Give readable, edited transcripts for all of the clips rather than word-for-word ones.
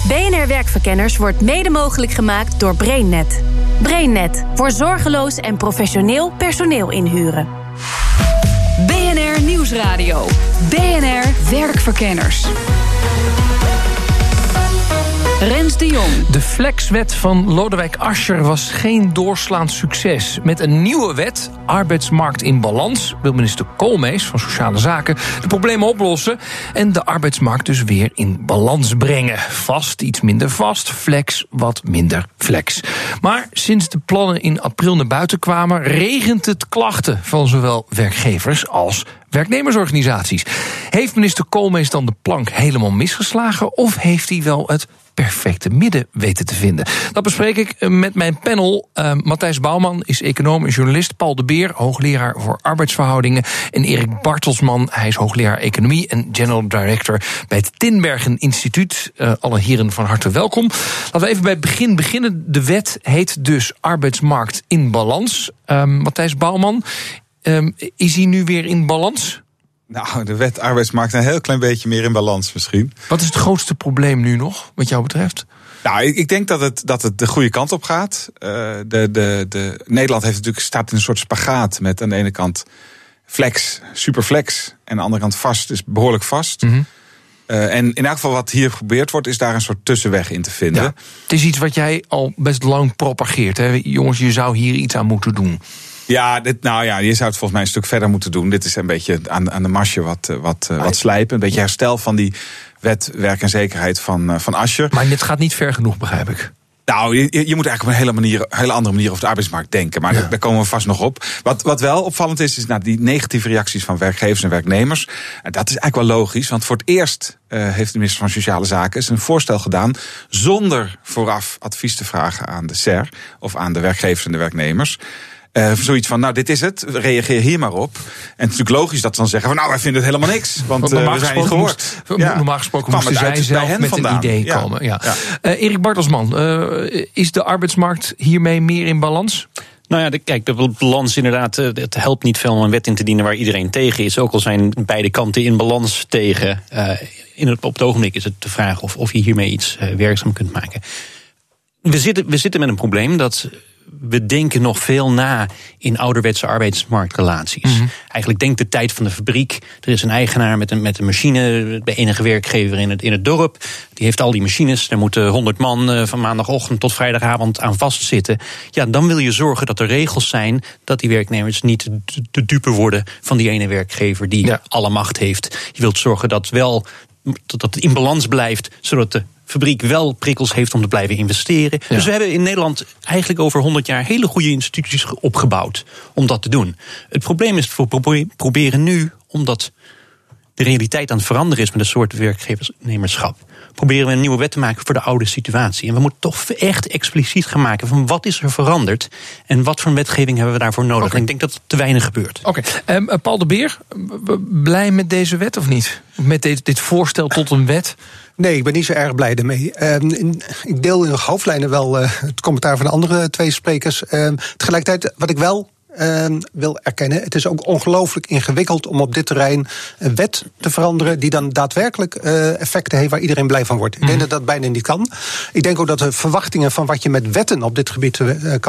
BNR Werkverkenners wordt mede mogelijk gemaakt door BrainNet. BrainNet, voor zorgeloos en professioneel personeel inhuren. BNR Nieuwsradio. BNR Werkverkenners. Rens de Jong. De flexwet van Lodewijk Asscher was geen doorslaand succes. Met een nieuwe wet, arbeidsmarkt in balans, wil minister Koolmees van Sociale Zaken de problemen oplossen en de arbeidsmarkt dus weer in balans brengen. Vast, iets minder vast, flex, wat minder flex. Maar sinds de plannen in april naar buiten kwamen, regent het klachten van zowel werkgevers als werknemersorganisaties. Heeft minister Koolmees dan de plank helemaal misgeslagen of heeft hij wel het perfecte midden weten te vinden? Dat bespreek ik met mijn panel. Matthijs Bouwman is econoom en journalist. Paul de Beer, hoogleraar voor arbeidsverhoudingen. En Erik Bartelsman, hij is hoogleraar economie en general director bij het Tinbergen Instituut. Alle heren van harte welkom. Laten we even bij het begin beginnen. De wet heet dus arbeidsmarkt in balans. Matthijs Bouwman, is hij nu weer in balans? Nou, de wet arbeidsmarkt een heel klein beetje meer in balans misschien. Wat is het grootste probleem nu nog, wat jou betreft? Nou, ik denk dat het de goede kant op gaat. Nederland staat in een soort spagaat met aan de ene kant flex, superflex, en aan de andere kant vast, is behoorlijk vast. Mm-hmm. En in elk geval wat hier geprobeerd wordt, is daar een soort tussenweg in te vinden. Ja, het is iets wat jij al best lang propageert. Hè? Jongens, je zou hier iets aan moeten doen. Ja, je zou het volgens mij een stuk verder moeten doen. Dit is een beetje aan de marge wat slijpen. Een beetje herstel van die wet werk en zekerheid van Asscher. Maar dit gaat niet ver genoeg, begrijp ik. Nou, je moet eigenlijk op een hele andere manier over de arbeidsmarkt denken. Maar daar komen we vast nog op. Wat wel opvallend is die negatieve reacties van werkgevers en werknemers. Dat is eigenlijk wel logisch. Want voor het eerst heeft de minister van Sociale Zaken een voorstel gedaan zonder vooraf advies te vragen aan de SER of aan de werkgevers en de werknemers. Zoiets van, dit is het, reageer hier maar op. En het is natuurlijk logisch dat ze dan zeggen wij vinden het helemaal niks, want we zijn niet gehoord. Normaal gesproken moesten zij zelf met een idee komen. Ja. Erik Bartelsman, is de arbeidsmarkt hiermee meer in balans? Nou ja, kijk, de balans inderdaad, het helpt niet veel om een wet in te dienen waar iedereen tegen is. Ook al zijn beide kanten in balans tegen. Op het ogenblik is het de vraag of je hiermee iets werkzaam kunt maken. We zitten met een probleem dat we denken nog veel na in ouderwetse arbeidsmarktrelaties. Mm-hmm. Eigenlijk denkt de tijd van de fabriek. Er is een eigenaar met een machine, bij enige werkgever in het dorp. Die heeft al die machines. Daar moeten 100 man van maandagochtend tot vrijdagavond aan vastzitten. Ja, dan wil je zorgen dat er regels zijn dat die werknemers niet de dupe worden van die ene werkgever die alle macht heeft. Je wilt zorgen dat het in balans blijft, zodat de fabriek wel prikkels heeft om te blijven investeren. Ja. Dus we hebben in Nederland eigenlijk over 100 jaar hele goede instituties opgebouwd om dat te doen. Het probleem is dat we proberen nu, omdat de realiteit aan het veranderen is met een soort werknemerschap, proberen we een nieuwe wet te maken voor de oude situatie. En we moeten toch echt expliciet gaan maken van wat is er veranderd en wat voor wetgeving hebben we daarvoor nodig. En ik denk dat het te weinig gebeurt. Oké. Paul de Beer, blij met deze wet of niet? Met dit voorstel tot een wet? Nee, ik ben niet zo erg blij ermee. Ik deel in de hoofdlijnen wel het commentaar van de andere twee sprekers. Tegelijkertijd, wat ik wel wil erkennen, het is ook ongelooflijk ingewikkeld om op dit terrein een wet te veranderen die dan daadwerkelijk effecten heeft waar iedereen blij van wordt. Ik denk dat dat bijna niet kan. Ik denk ook dat de verwachtingen van wat je met wetten op dit gebied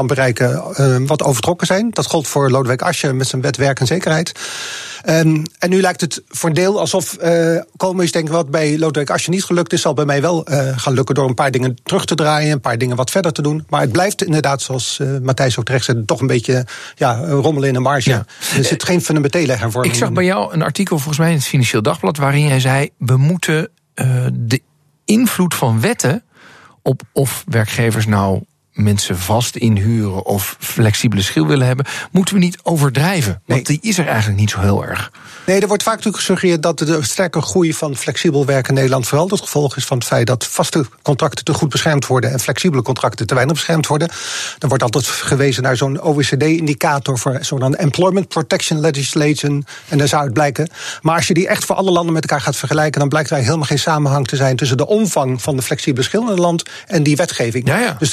kan wat overtrokken zijn. Dat gold voor Lodewijk Asscher met zijn wet werk en zekerheid. En nu lijkt het voor een deel alsof Koolmees denkt wat bij Lodewijk Asscher niet gelukt is, zal bij mij wel gaan lukken door een paar dingen terug te draaien, een paar dingen wat verder te doen. Maar het blijft inderdaad, zoals Matthijs ook terecht zei, toch een beetje rommelen in de marge. Ja. Er zit geen fundamentele hervorming. Ik zag bij jou een artikel volgens mij in het Financieel Dagblad waarin jij zei, we moeten de invloed van wetten op of werkgevers nou mensen vast inhuren of flexibele schil willen hebben, moeten we niet overdrijven. Want die is er eigenlijk niet zo heel erg. Nee, er wordt vaak natuurlijk gesuggereerd dat de sterke groei van flexibel werken in Nederland vooral het gevolg is van het feit dat vaste contracten te goed beschermd worden en flexibele contracten te weinig beschermd worden. Dan wordt altijd gewezen naar zo'n OECD-indicator voor zo'n Employment Protection Legislation. En daar zou het blijken. Maar als je die echt voor alle landen met elkaar gaat vergelijken, dan blijkt er helemaal geen samenhang te zijn tussen de omvang van de flexibele schil in het land en die wetgeving. Ja. Dus de relatie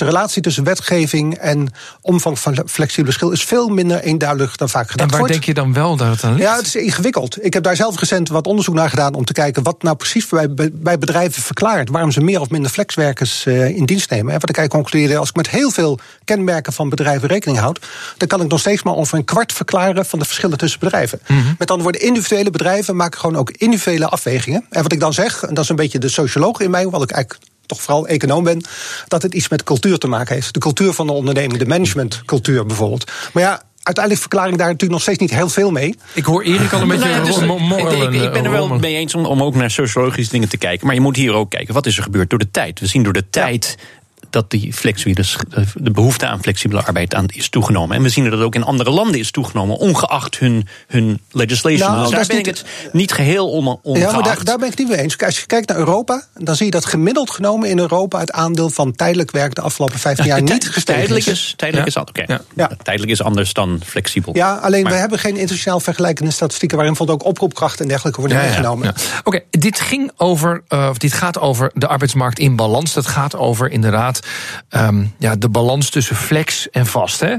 tussen wetgeving en omvang van flexibele schil is veel minder eenduidig dan vaak gedacht wordt. En waar denk je dan wel dat het aan ligt? Ja, het is ingewikkeld. Ik heb daar zelf recent wat onderzoek naar gedaan om te kijken wat nou precies bij bedrijven verklaart waarom ze meer of minder flexwerkers in dienst nemen. En wat ik eigenlijk concludeerde, als ik met heel veel kenmerken van bedrijven rekening houd, dan kan ik nog steeds maar ongeveer een kwart verklaren van de verschillen tussen bedrijven. Mm-hmm. Met andere woorden, individuele bedrijven maken gewoon ook individuele afwegingen. En wat ik dan zeg, en dat is een beetje de socioloog in mij, hoewel ik eigenlijk toch vooral econoom ben, dat het iets met cultuur te maken heeft. De cultuur van de onderneming, de managementcultuur bijvoorbeeld. Maar ja, uiteindelijk verklaar ik daar natuurlijk nog steeds niet heel veel mee. Ik hoor Erik al een beetje ik ben er wel mee eens om ook naar sociologische dingen te kijken. Maar je moet hier ook kijken, wat is er gebeurd door de tijd? We zien door de tijd dat de behoefte aan flexibele arbeid is toegenomen. En we zien dat het ook in andere landen is toegenomen, ongeacht hun legislation. Nou, dus daar ben ik het niet geheel ongeacht. Ja, maar daar ben ik niet mee eens. Als je kijkt naar Europa, dan zie je dat gemiddeld genomen in Europa het aandeel van tijdelijk werk de afgelopen 15 jaar niet gestegen is. Tijdelijk is anders dan flexibel. Ja, alleen we hebben geen internationaal vergelijkende statistieken waarin bijvoorbeeld ook oproepkrachten en dergelijke worden meegenomen. Oké, dit gaat over de arbeidsmarkt in balans. Dat gaat over inderdaad de balans tussen flex en vast. Hè?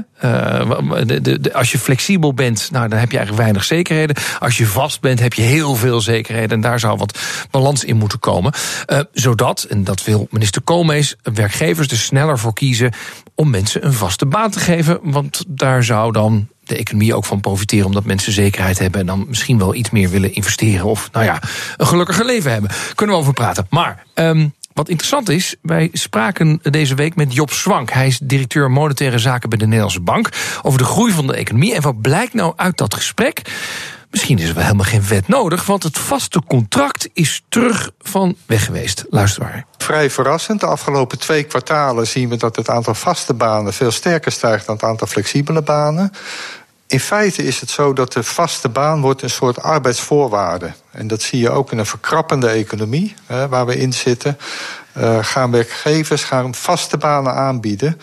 Als je flexibel bent, nou, dan heb je eigenlijk weinig zekerheden. Als je vast bent, heb je heel veel zekerheden. En daar zou wat balans in moeten komen. Zodat, en dat wil minister Koolmees, werkgevers er sneller voor kiezen om mensen een vaste baan te geven. Want daar zou dan de economie ook van profiteren, omdat mensen zekerheid hebben en dan misschien wel iets meer willen investeren of een gelukkiger leven hebben. Kunnen we over praten. Maar wat interessant is, wij spraken deze week met Job Swank. Hij is directeur monetaire zaken bij de Nederlandse Bank over de groei van de economie. En wat blijkt nou uit dat gesprek? Misschien is er wel helemaal geen wet nodig, want het vaste contract is terug van weg geweest. Luister maar. Vrij verrassend. De afgelopen 2 kwartalen zien we dat het aantal vaste banen veel sterker stijgt dan het aantal flexibele banen. In feite is het zo dat de vaste baan wordt een soort arbeidsvoorwaarde. En dat zie je ook in een verkrappende economie waar we in zitten. Gaan werkgevers vaste banen aanbieden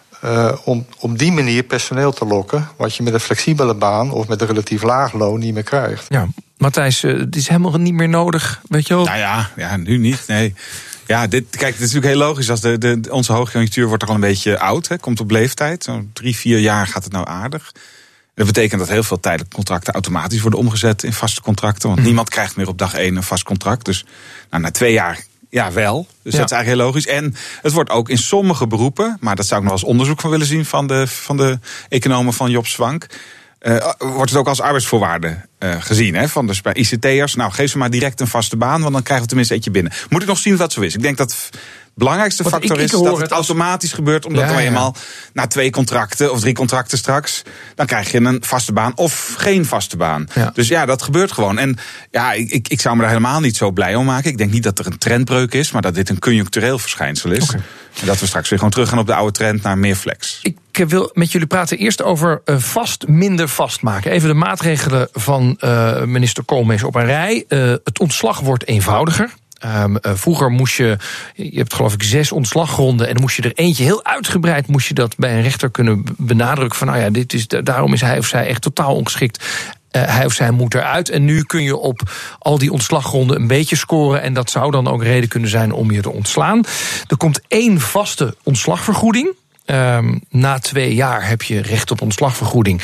om die manier personeel te lokken, wat je met een flexibele baan of met een relatief laag loon niet meer krijgt. Ja, Matthijs, het is helemaal niet meer nodig, weet je wel? Nou ja, nu niet, nee. Ja, dit is natuurlijk heel logisch. Als onze hoogconjunctuur wordt toch al een beetje oud, komt op leeftijd. Zo'n 3-4 jaar gaat het nou aardig. Dat betekent dat heel veel tijdelijke contracten automatisch worden omgezet in vaste contracten. Want niemand krijgt meer op dag 1 een vast contract. Dus na 2 jaar wel. Dus dat is eigenlijk heel logisch. En het wordt ook in sommige beroepen, maar dat zou ik nog als onderzoek van willen zien van de economen van Job Swank, wordt het ook als arbeidsvoorwaarde gezien. Dus bij ICT'ers, geef ze maar direct een vaste baan, want dan krijgen we tenminste eentje binnen. Moet ik nog zien of dat zo is. Ik denk dat de belangrijkste factor is dat het automatisch gebeurt, omdat we eenmaal na 2 contracten of 3 contracten straks, dan krijg je een vaste baan of geen vaste baan. Ja. Dus dat gebeurt gewoon. En ik zou me daar helemaal niet zo blij om maken. Ik denk niet dat er een trendbreuk is, maar dat dit een conjunctureel verschijnsel is. Okay. En dat we straks weer gewoon terug gaan op de oude trend naar meer flex. Ik wil met jullie praten eerst over vast minder vastmaken. Even de maatregelen van minister Koolmees op een rij. Het ontslag wordt eenvoudiger. Vroeger moest je hebt geloof ik 6 ontslaggronden en dan moest je er eentje heel uitgebreid moest je dat bij een rechter kunnen benadrukken van daarom is hij of zij echt totaal ongeschikt. Hij of zij moet eruit. En nu kun je op al die ontslaggronden een beetje scoren. En dat zou dan ook reden kunnen zijn om je te ontslaan. Er komt 1 vaste ontslagvergoeding. Na 2 jaar heb je recht op ontslagvergoeding.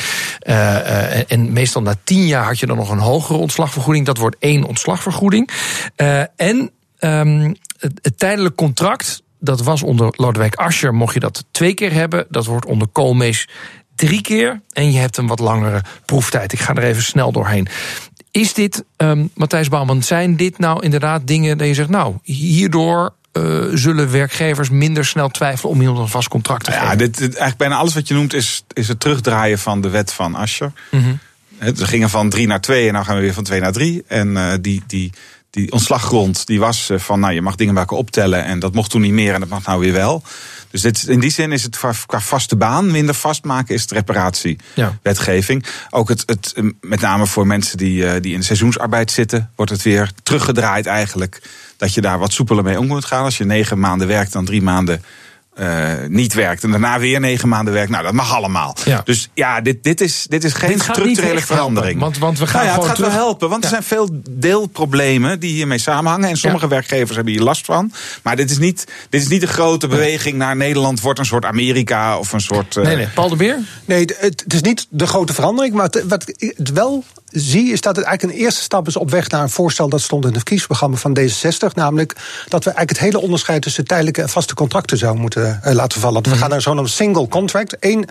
En meestal na 10 jaar had je dan nog een hogere ontslagvergoeding. Dat wordt 1 ontslagvergoeding. Het tijdelijk contract, dat was onder Lodewijk Asscher, mocht je dat 2 keer hebben. Dat wordt onder Koolmees 3 keer. En je hebt een wat langere proeftijd. Ik ga er even snel doorheen. Is dit, Matthijs Bouwman, zijn dit nou inderdaad dingen dat je zegt, hierdoor zullen werkgevers minder snel twijfelen om iemand een vast contract te geven? Eigenlijk bijna alles wat je noemt is het terugdraaien van de wet van Asscher. Mm-hmm. Ze gingen van 3 naar 2 en nu gaan we weer van 2 naar 3. En die ontslaggrond die was van je mag dingen bij elkaar optellen en dat mocht toen niet meer en dat mag nou weer wel. Dus in die zin is het qua vaste baan minder vastmaken is het reparatiewetgeving. Ook het met name voor mensen die in de seizoensarbeid zitten, wordt het weer teruggedraaid eigenlijk. Dat je daar wat soepeler mee om moet gaan. Als je 9 maanden werkt, dan 3 maanden niet werkt en daarna weer 9 maanden werkt. Nou, dat mag allemaal. Ja. Dus ja, dit is geen structurele verandering. Want we gaan het gaat wel helpen, want er zijn veel deelproblemen die hiermee samenhangen. En sommige werkgevers hebben hier last van. Maar dit is niet een grote beweging naar Nederland wordt een soort Amerika of een soort... Nee. Paul de Beer? Nee, het is niet de grote verandering. Maar wat ik wel zie is dat het eigenlijk een eerste stap is op weg naar een voorstel dat stond in het verkiezingsprogramma van D66. Namelijk dat we eigenlijk het hele onderscheid tussen tijdelijke en vaste contracten zouden moeten laten vallen. We gaan naar zo'n single contract, 1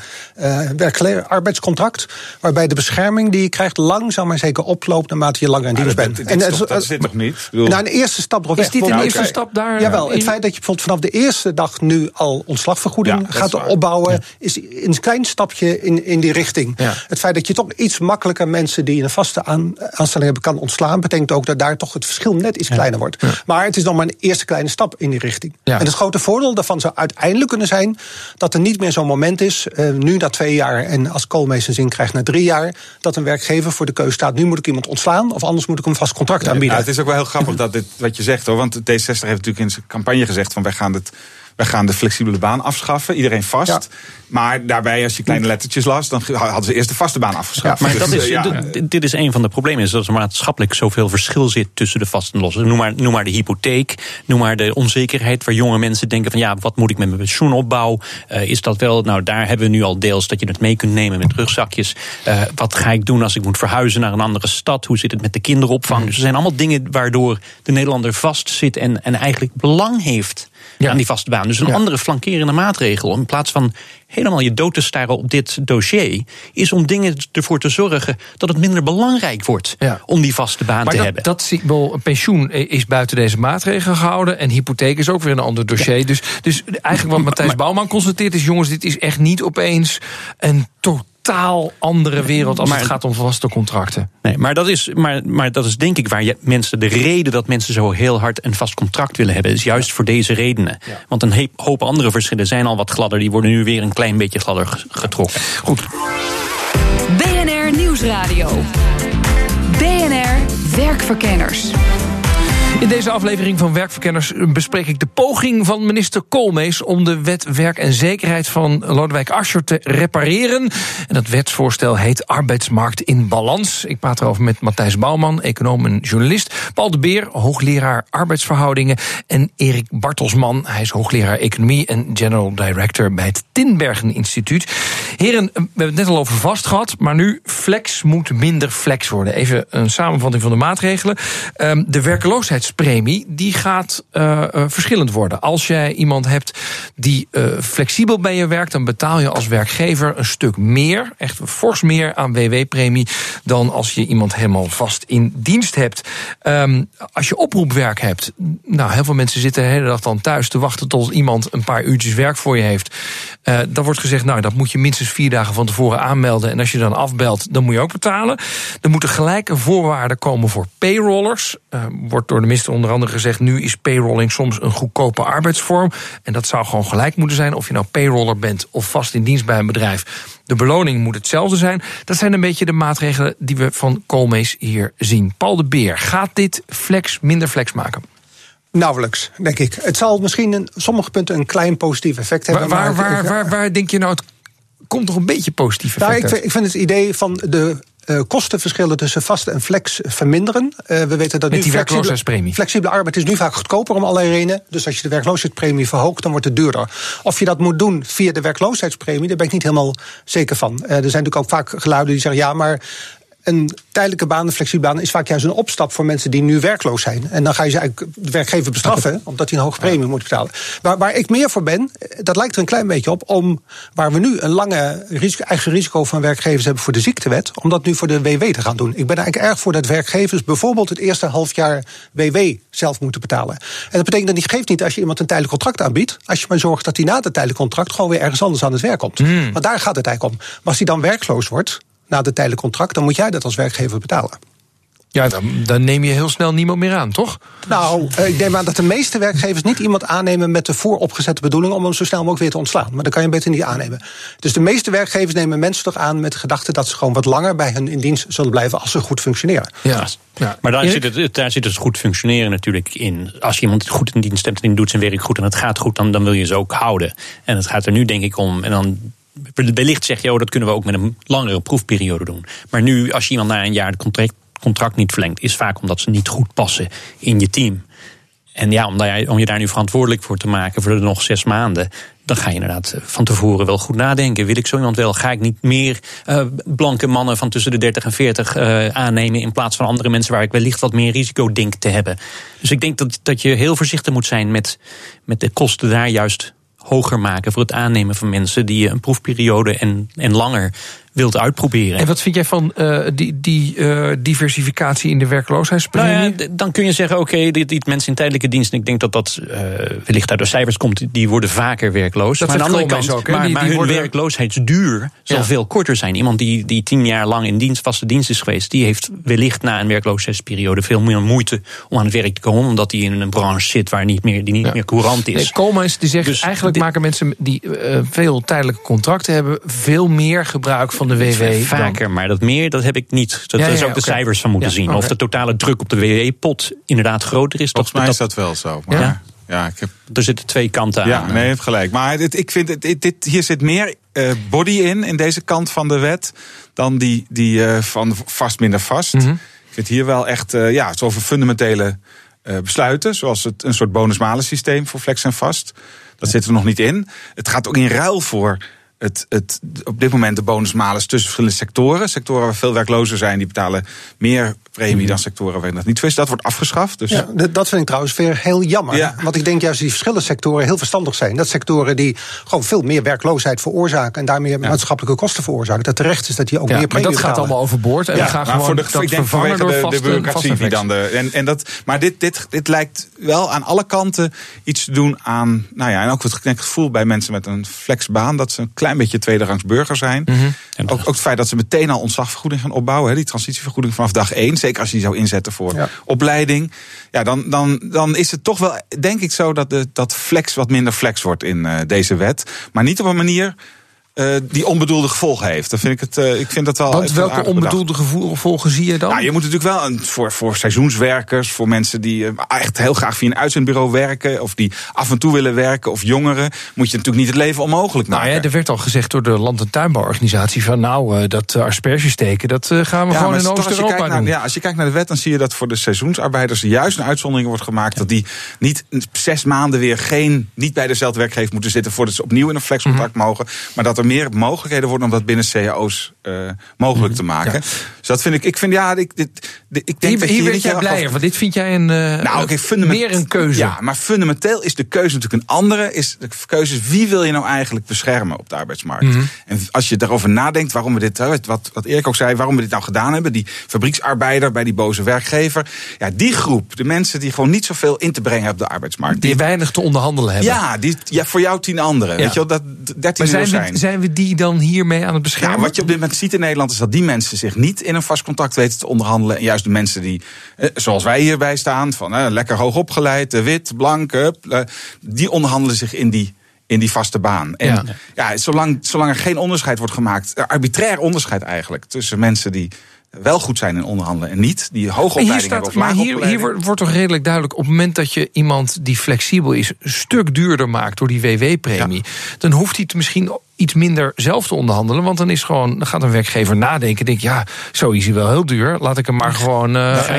arbeidscontract, waarbij de bescherming die je krijgt langzaam maar zeker oploopt naarmate je langer in dienst bent. Dat zit nog niet. Een eerste stap erop weg. Is dit een eerste stap daar? Jawel, het feit dat je bijvoorbeeld vanaf de eerste dag nu al ontslagvergoeding gaat opbouwen, is een klein stapje in die richting. Ja. Het feit dat je toch iets makkelijker mensen die in een vaste aanstelling hebben kan ontslaan, betekent ook dat daar toch het verschil net iets kleiner wordt. Ja. Maar het is nog maar een eerste kleine stap in die richting. Ja. En het grote voordeel daarvan zou uiteindelijk kunnen zijn dat er niet meer zo'n moment is, nu na 2 jaar en als Koolmees zijn zin krijgt na 3 jaar, dat een werkgever voor de keuze staat, nu moet ik iemand ontslaan of anders moet ik hem vast contract aanbieden. Ja, het is ook wel heel grappig dat dit wat je zegt hoor, want D66 heeft natuurlijk in zijn campagne gezegd van wij gaan de flexibele baan afschaffen, iedereen vast. Ja. Maar daarbij, als je kleine lettertjes las, dan hadden ze eerst de vaste baan afgeschaft. Ja, maar dit is een van de problemen, is dat er maatschappelijk zoveel verschil zit tussen de vast en los. Noem maar de hypotheek, noem maar de onzekerheid waar jonge mensen denken van ja, wat moet ik met mijn pensioenopbouw? Is dat wel, nou daar hebben we nu al deels dat je het mee kunt nemen met rugzakjes. Wat ga ik doen als ik moet verhuizen naar een andere stad? Hoe zit het met de kinderopvang? Dus er zijn allemaal dingen waardoor de Nederlander vast zit en eigenlijk belang heeft aan die vaste baan. Dus een andere flankerende maatregel, in plaats van helemaal je dood te staren op dit dossier, is om dingen ervoor te zorgen dat het minder belangrijk wordt om die vaste baan te hebben. Pensioen is buiten deze maatregelen gehouden en hypotheek is ook weer een ander dossier. Ja. Dus eigenlijk wat Matthijs Bouwman constateert is, jongens, dit is echt niet opeens een totaal andere wereld als het gaat om vaste contracten. Nee, maar dat is denk ik waar de reden dat mensen zo heel hard een vast contract willen hebben, is juist voor deze redenen. Ja. Want een hoop andere verschillen zijn al wat gladder, die worden nu weer een klein beetje gladder getrokken. Goed. BNR Nieuwsradio. BNR Werkverkenners. In deze aflevering van Werkverkenners bespreek ik de poging van minister Koolmees om de wet werk en zekerheid van Lodewijk Asscher te repareren. En dat wetsvoorstel heet Arbeidsmarkt in Balans. Ik praat erover met Matthijs Bouwman, econoom en journalist. Paul de Beer, hoogleraar arbeidsverhoudingen. En Erik Bartelsman, hij is hoogleraar economie en general director bij het Tinbergen Instituut. Heren, we hebben het net al over vast gehad, maar nu flex moet minder flex worden. Even een samenvatting van de maatregelen. De werkeloosheidspremie die gaat verschillend worden. Als jij iemand hebt die flexibel bij je werkt, dan betaal je als werkgever een stuk meer, echt fors meer aan WW-premie dan als je iemand helemaal vast in dienst hebt. Als je oproepwerk hebt, nou, heel veel mensen zitten de hele dag dan thuis te wachten tot iemand een paar uurtjes werk voor je heeft. Dan wordt gezegd, nou, dat moet je minstens 4 dagen van tevoren aanmelden en als je dan afbelt, dan moet je ook betalen. Er moeten gelijke voorwaarden komen voor payrollers. Wordt door de minister onder andere gezegd, nu is payrolling soms een goedkope arbeidsvorm. En dat zou gewoon gelijk moeten zijn of je nou payroller bent of vast in dienst bij een bedrijf. De beloning moet hetzelfde zijn. Dat zijn een beetje de maatregelen die we van Koolmees hier zien. Paul de Beer, gaat dit minder flex maken? Nauwelijks, denk ik. Het zal misschien in sommige punten een klein positief effect hebben. Waar denk je nou, het komt toch een beetje positief effect? Ik vind het idee van de kostenverschillen tussen vast en flex verminderen. We weten dat met die werkloosheidspremie. Flexibele arbeid is nu vaak goedkoper om allerlei redenen. Dus als je de werkloosheidspremie verhoogt, dan wordt het duurder. Of je dat moet doen via de werkloosheidspremie, daar ben ik niet helemaal zeker van. Er zijn natuurlijk ook vaak geluiden die zeggen, ja, maar een tijdelijke baan, een flexibele baan, is vaak juist een opstap voor mensen die nu werkloos zijn. En dan ga je ze eigenlijk de werkgever bestraffen, omdat hij een hoge premie moet betalen. Waar ik meer voor ben, dat lijkt er een klein beetje op, om waar we nu een lange eigen risico van werkgevers hebben voor de ziektewet, om dat nu voor de WW te gaan doen. Ik ben eigenlijk erg voor dat werkgevers bijvoorbeeld het eerste halfjaar WW zelf moeten betalen. En dat betekent dat geeft niet als je iemand een tijdelijk contract aanbiedt, als je maar zorgt dat hij na het tijdelijk contract gewoon weer ergens anders aan het werk komt. Want daar gaat het eigenlijk om. Maar als hij dan werkloos wordt na het tijdelijk contract, dan moet jij dat als werkgever betalen. Ja, dan neem je heel snel niemand meer aan, toch? Nou, ik neem aan dat de meeste werkgevers niet iemand aannemen met de vooropgezette bedoeling om hem zo snel mogelijk weer te ontslaan. Maar dan kan je hem beter niet aannemen. Dus de meeste werkgevers nemen mensen toch aan met de gedachte dat ze gewoon wat langer bij hen in dienst zullen blijven als ze goed functioneren. Ja. Maar daar zit het goed functioneren natuurlijk in. Als je iemand goed in dienst hebt en die doet zijn werk goed en het gaat goed, dan wil je ze ook houden. En het gaat er nu denk ik om. En dan wellicht zeg je, dat kunnen we ook met een langere proefperiode doen. Maar nu, als je iemand na een jaar het contract niet verlengt, is vaak omdat ze niet goed passen in je team. En ja, om je daar nu verantwoordelijk voor te maken voor de nog 6 maanden, dan ga je inderdaad van tevoren wel goed nadenken. Wil ik zo iemand wel? Ga ik niet meer blanke mannen van tussen de 30 en 40 aannemen in plaats van andere mensen waar ik wellicht wat meer risico denk te hebben? Dus ik denk dat je heel voorzichtig moet zijn met de kosten daar juist hoger maken voor het aannemen van mensen die je een proefperiode en langer wilt uitproberen. En wat vind jij van die diversificatie in de werkloosheidspremie? Nou ja, dan kun je zeggen, oké, die mensen in tijdelijke dienst, en ik denk dat wellicht uit de cijfers komt, die worden vaker werkloos. Dat maar aan de andere kant, ook, maar hun werkloosheidsduur zal veel korter zijn. Iemand die 10 jaar lang in vaste dienst is geweest, die heeft wellicht na een werkloosheidsperiode veel meer moeite om aan het werk te komen, omdat hij in een branche zit waar die niet meer courant is. Koolmees die zegt, dus eigenlijk maken mensen die veel tijdelijke contracten hebben veel meer gebruik van de WW. Vaker, maar dat heb ik niet. Dat is ook de cijfers van moeten zien. Of de totale druk op de WW-pot inderdaad groter is. Volgens mij is dat wel zo. Maar er zitten 2 kanten aan. Ja, nee, je hebt gelijk. Maar ik vind hier zit meer body in deze kant van de wet dan die van vast minder vast. Mm-hmm. Ik vind hier wel echt zoveel fundamentele besluiten, zoals een soort bonus-malus systeem voor flex en vast. Dat zit er nog niet in. Het gaat ook in ruil voor op dit moment de bonus-malus tussen verschillende sectoren. Sectoren waar veel werklozen zijn, die betalen meer premie dan sectoren waar dat niet zo is. Dat wordt afgeschaft. Dus. Ja, dat vind ik trouwens weer heel jammer. Ja. Want ik denk juist dat die verschillende sectoren heel verstandig zijn. Dat sectoren die gewoon veel meer werkloosheid veroorzaken en daarmee maatschappelijke kosten veroorzaken. Dat terecht is dat die ook meer premie betalen. Maar dat gaat betalen. allemaal overboord. En we gaan gewoon dat vervangen door de bureaucratie die dan maar dit lijkt wel aan alle kanten iets te doen aan, en ook het gevoel bij mensen met een flexbaan dat ze een klein beetje tweederangs burger zijn. Mm-hmm. Ook het feit dat ze meteen al ontslagvergoeding gaan opbouwen, die transitievergoeding vanaf dag 1. Zeker als je die zou inzetten voor opleiding. Ja, dan is het toch wel, denk ik zo, dat flex wat minder flex wordt in deze wet. Maar niet op een manier die onbedoelde gevolgen heeft. Dan vind ik vind dat wel. Want welke onbedoelde gevolgen zie je dan? Nou, je moet natuurlijk wel voor seizoenswerkers, voor mensen die echt heel graag via een uitzendbureau werken, of die af en toe willen werken, of jongeren, moet je natuurlijk niet het leven onmogelijk maken. Nou ja, er werd al gezegd door de Land- en Tuinbouworganisatie van dat aspergesteken, dat gaan we gewoon in Oost-Europa doen. Ja, als je kijkt naar de wet, dan zie je dat voor de seizoensarbeiders juist een uitzondering wordt gemaakt, dat die niet 6 maanden weer niet bij dezelfde werkgever moeten zitten voordat ze opnieuw in een flexcontract mogen, maar dat er meer mogelijkheden worden om dat binnen cao's mogelijk te maken. Ja. Dus dat vind ik denk dat hier werd jij blijer, want dit vind jij meer een keuze. Ja, maar fundamenteel is de keuze natuurlijk een andere. De keuze is, wie wil je nou eigenlijk beschermen op de arbeidsmarkt? Mm-hmm. En als je daarover nadenkt, waarom we dit, wat Erik ook zei, waarom we dit nou gedaan hebben, die fabrieksarbeider bij die boze werkloosheid, die groep, de mensen die gewoon niet zoveel in te brengen hebben op de arbeidsmarkt. Die weinig te onderhandelen hebben. Ja, voor jou 10 anderen. Ja. Weet je wel, dat 13 zijn we die dan hiermee aan het beschermen? Ja, wat je op dit moment ziet in Nederland is dat die mensen zich niet in een vast contract weten te onderhandelen. En juist de mensen die, zoals wij hierbij staan, van lekker hoog opgeleid, wit, blank, die onderhandelen zich in die vaste baan. En zolang er geen onderscheid wordt gemaakt, arbitrair onderscheid eigenlijk, tussen mensen die wel goed zijn in onderhandelen en niet, die hoge opleiding hebben of lage opleiding. Maar hier wordt toch redelijk duidelijk, op het moment dat je iemand die flexibel is een stuk duurder maakt door die WW-premie, dan hoeft hij het misschien iets minder zelf te onderhandelen, want dan gaat een werkgever nadenken, zo is hij wel heel duur, laat ik hem maar gewoon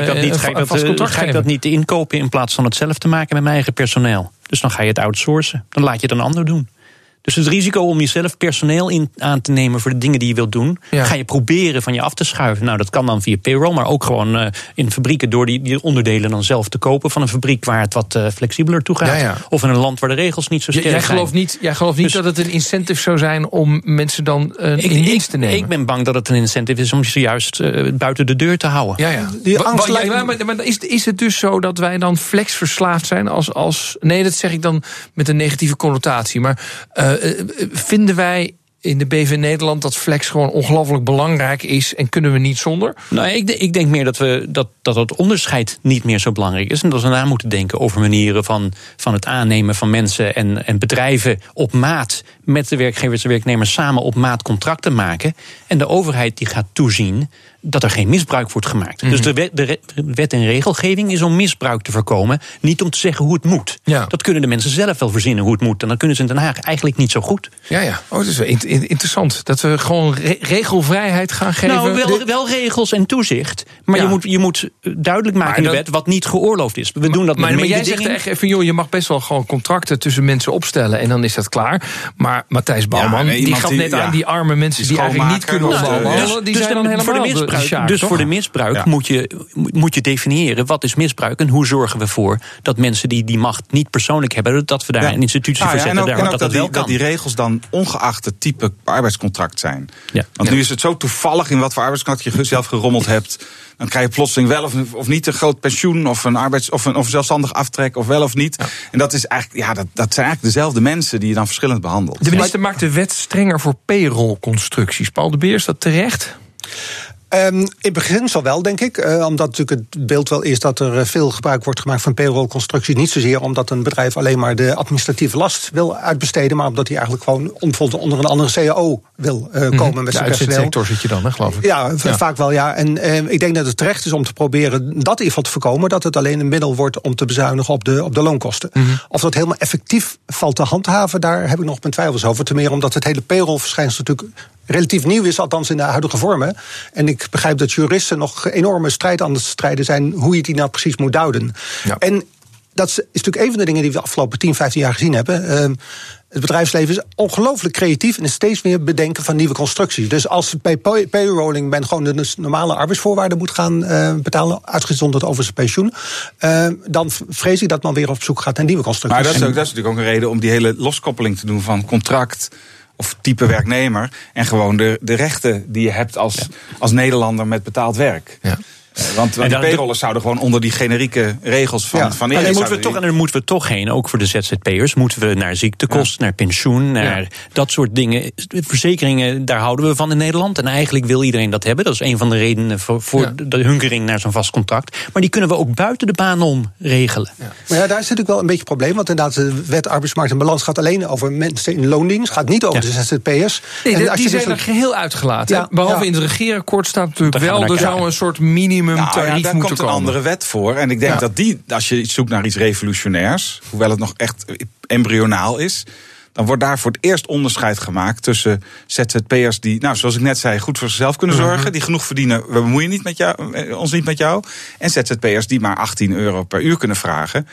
ga ik dat niet inkopen in plaats van het zelf te maken met mijn eigen personeel. Dus dan ga je het outsourcen. Dan laat je het een ander doen. Dus het risico om jezelf personeel aan te nemen voor de dingen die je wilt doen, ga je proberen van je af te schuiven. Nou, dat kan dan via payroll, maar ook gewoon in fabrieken door die onderdelen dan zelf te kopen van een fabriek waar het wat flexibeler toe gaat. Ja. Of in een land waar de regels niet zo sterk zijn. Jij gelooft niet dat het een incentive zou zijn om mensen dan in dienst te nemen? Ik ben bang dat het een incentive is om ze juist buiten de deur te houden. Ja. Maar is het dus zo dat wij dan flexverslaafd zijn als nee, dat zeg ik dan met een negatieve connotatie, maar vinden wij in de BV Nederland dat flex gewoon ongelooflijk belangrijk is en kunnen we niet zonder? Nou, ik denk meer dat het onderscheid niet meer zo belangrijk is. En dat we na moeten denken over manieren van het aannemen van mensen en bedrijven op maat met de werkgevers en werknemers samen op maat contracten maken. En de overheid die gaat toezien dat er geen misbruik wordt gemaakt. Dus de wet en regelgeving is om misbruik te voorkomen, niet om te zeggen hoe het moet. Ja. Dat kunnen de mensen zelf wel verzinnen hoe het moet. En dan kunnen ze in Den Haag eigenlijk niet zo goed. Ja. Oh, dat is wel interessant. Dat we gewoon regelvrijheid gaan geven. Nou, wel regels en toezicht. Maar je moet duidelijk maken in de wet wat niet geoorloofd is. We doen dat met maar jij zegt echt even, je mag best wel gewoon contracten tussen mensen opstellen en dan is dat klaar. Maar Matthijs Bouwman, die gaf net aan die arme mensen die eigenlijk niet kunnen onderhandelen. Die zijn dan helemaal voor de misbruik moet je definiëren wat is misbruik en hoe zorgen we voor dat mensen die die macht niet persoonlijk hebben, dat we daar een institutie voor zetten. En ook dat die regels dan ongeacht het type arbeidscontract zijn. Ja. Want nu is het zo toevallig in wat voor arbeidscontract je zelf gerommeld hebt. Dan krijg je plotseling wel of niet een groot pensioen of een zelfstandig aftrek of wel of niet. Ja. En dat is eigenlijk, dat zijn eigenlijk dezelfde mensen die je dan verschillend behandelt. De minister maakt de wet strenger voor payroll-constructies. Paul de Beer, is dat terecht? In beginsel wel, denk ik. Omdat natuurlijk het beeld wel is dat er veel gebruik wordt gemaakt van payroll-constructies. Niet zozeer omdat een bedrijf alleen maar de administratieve last wil uitbesteden, maar omdat hij eigenlijk gewoon onder een andere CAO wil komen met zijn personeel. Sector zit je dan, hè, geloof ik. Ja, vaak wel, ja. En ik denk dat het terecht is om te proberen dat in ieder geval te voorkomen, dat het alleen een middel wordt om te bezuinigen op de loonkosten. Of dat helemaal effectief valt te handhaven, daar heb ik nog mijn twijfels over. Ten meer omdat het hele payroll-verschijnsel natuurlijk relatief nieuw is, althans in de huidige vormen. En ik begrijp dat juristen nog enorme strijd aan het strijden zijn hoe je die nou precies moet duiden. Ja. En dat is natuurlijk een van de dingen die we de afgelopen 10, 15 jaar gezien hebben. Het bedrijfsleven is ongelooflijk creatief en is steeds meer bedenken van nieuwe constructies. Dus als bij payrolling men gewoon de normale arbeidsvoorwaarden moet gaan betalen, uitgezonderd over zijn pensioen, dan vrees ik dat men weer op zoek gaat naar nieuwe constructies. Maar dat is natuurlijk ook een reden om die hele loskoppeling te doen van contract of type werknemer en gewoon de rechten die je hebt als Nederlander met betaald werk. Ja. Want de payrollers zouden gewoon onder die generieke regels van en daar moeten we toch heen, ook voor de ZZP'ers. Moeten we naar ziektekosten, naar pensioen, naar dat soort dingen. Verzekeringen, daar houden we van in Nederland. En eigenlijk wil iedereen dat hebben. Dat is een van de redenen voor de hunkering naar zo'n vast contract. Maar die kunnen we ook buiten de baan om regelen. Ja. Maar daar is natuurlijk wel een beetje een probleem. Want inderdaad, de wet arbeidsmarkt en balans gaat alleen over mensen in loondienst. Gaat niet over de ZZP'ers. Nee, die zijn er geheel uitgelaten. Ja, behalve in het regeerakkoord staat natuurlijk wel, er zou een soort minimum tarief daar komt een andere wet voor. En ik denk dat als je zoekt naar iets revolutionairs, hoewel het nog echt embryonaal is, dan wordt daar voor het eerst onderscheid gemaakt tussen ZZP'ers die, zoals ik net zei, goed voor zichzelf kunnen zorgen, die genoeg verdienen, we bemoeien ons niet met jou, en ZZP'ers die maar €18 per uur kunnen vragen.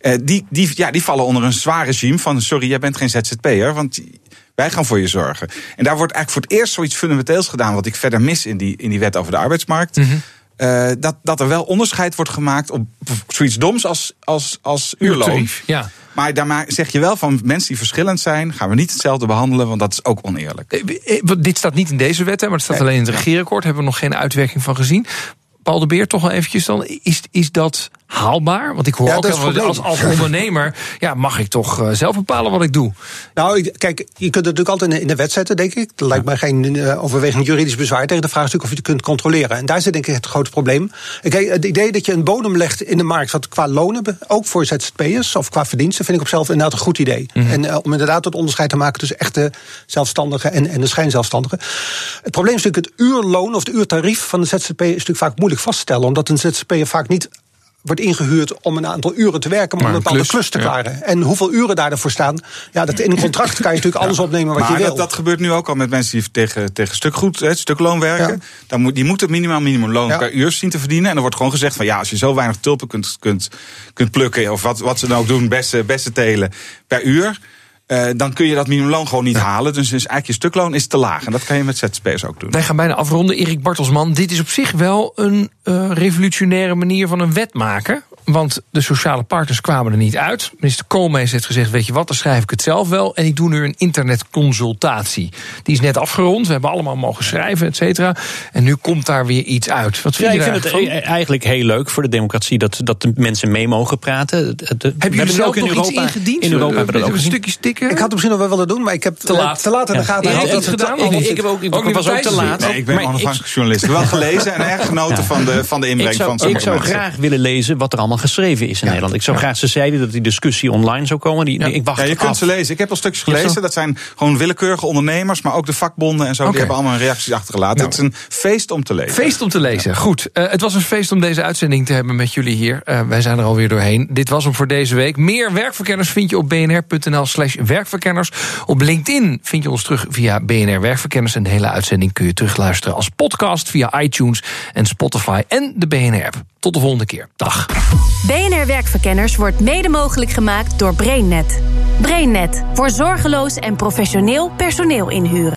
Die vallen onder een zwaar regime van, sorry, jij bent geen ZZP'er, want wij gaan voor je zorgen. En daar wordt eigenlijk voor het eerst zoiets fundamenteels gedaan, wat ik verder mis in die wet over de arbeidsmarkt. Dat er wel onderscheid wordt gemaakt op zoiets doms als uurloon. Ja. Maar daar zeg je wel van mensen die verschillend zijn, gaan we niet hetzelfde behandelen, want dat is ook oneerlijk. Dit staat niet in deze wet, maar het staat alleen in het regeerakkoord. Hebben we nog geen uitwerking van gezien. Paul de Beer, toch wel eventjes dan. Is dat haalbaar? Want ik hoor ook als ondernemer, mag ik toch zelf bepalen wat ik doe. Nou, kijk, je kunt het natuurlijk altijd in de wet zetten, denk ik. Dat lijkt mij geen overwegend juridisch bezwaar tegen. De vraag is natuurlijk of je het kunt controleren. En daar zit denk ik het grote probleem. Kijk, het idee dat je een bodem legt in de markt, wat qua lonen, ook voor ZZP'ers of qua verdiensten, vind ik op zichzelf inderdaad een goed idee. En om inderdaad het onderscheid te maken tussen echte zelfstandigen en de schijnzelfstandigen. Het probleem is natuurlijk het uurloon of de uurtarief van de ZZP is natuurlijk vaak moeilijk vast te stellen, omdat een ZZP'er vaak niet wordt ingehuurd om een aantal uren te werken, maar een bepaalde klus te klaren. Ja. En hoeveel uren daarvoor staan, dat in een contract kan je natuurlijk alles opnemen wat je wil. Dat gebeurt nu ook al met mensen die tegen stukloon werken. Ja. Die moeten minimumloon per uur zien te verdienen. En er wordt gewoon gezegd van als je zo weinig tulpen kunt plukken, of wat ze dan ook doen, beste telen per uur, dan kun je dat minimumloon gewoon niet halen. Dus eigenlijk je stukloon is te laag. En dat kan je met ZZP'ers ook doen. Wij gaan bijna afronden. Erik Bartelsman, dit is op zich wel een revolutionaire manier van een wet maken. want de sociale partners kwamen er niet uit. Minister Koolmees heeft gezegd, weet je wat, dan schrijf ik het zelf wel. En ik doe nu een internetconsultatie. Die is net afgerond, we hebben allemaal mogen schrijven, et cetera. En nu komt daar weer iets uit. Wat vind je ik vind het eigenlijk heel leuk voor de democratie dat de mensen mee mogen praten. Heb je zelf ook nog iets ingediend? In Europa hebben we dat ook een stukje sticker. Ik had het misschien nog wel willen doen, maar ik heb te laat in de gaten gehad. Iets gedaan? Ik was ook te laat. Nee, ik ben onafhankelijk journalist. Ik heb wel gelezen en erg genoten van de inbreng van sommige Ik zou graag willen lezen wat er allemaal geschreven is in Nederland. Ik zou graag, ze zeiden dat die discussie online zou komen. Ik wacht je kunt ze lezen. Ik heb al stukjes gelezen. Dat zijn gewoon willekeurige ondernemers, maar ook de vakbonden en zo. Die hebben allemaal hun reacties achtergelaten. Het is een feest om te lezen. Feest om te lezen, goed. Het was een feest om deze uitzending te hebben met jullie hier. Wij zijn er alweer doorheen. Dit was hem voor deze week. Meer werkverkenners vind je op bnr.nl/werkverkenners. Op LinkedIn vind je ons terug via BNR Werkverkenners. En de hele uitzending kun je terugluisteren als podcast via iTunes en Spotify en de BNR-app. Tot de volgende keer. Dag. BNR Werkverkenners wordt mede mogelijk gemaakt door BrainNet. BrainNet voor zorgeloos en professioneel personeel inhuren.